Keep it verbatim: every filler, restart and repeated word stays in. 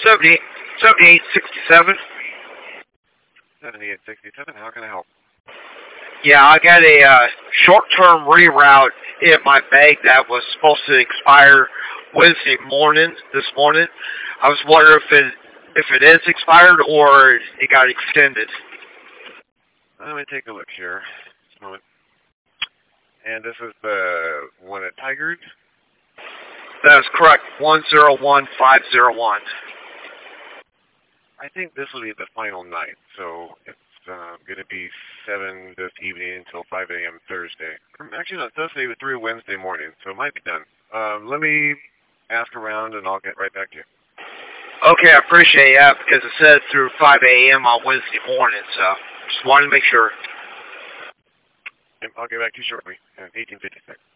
seventy-eight, seventy-eight sixty-seven. seventy-eight sixty-seven, how can I help? Yeah, I got a uh, short-term reroute in my bag that was supposed to expire Wednesday morning, this morning. I was wondering if it, if it is expired or it got extended. Let me take a look here. Just a moment. And this is the one at Tigard? That is correct, one zero one five zero one. I think this will be the final night, so it's uh, going to be seven this evening until five a m Thursday. Actually, no, Thursday through Wednesday morning, so it might be done. Um, let me ask around, and I'll get right back to you. Okay, I appreciate that, because it said through five a m on Wednesday morning, so just wanted to make sure. I'll get back to you shortly. eighteen fifty-six.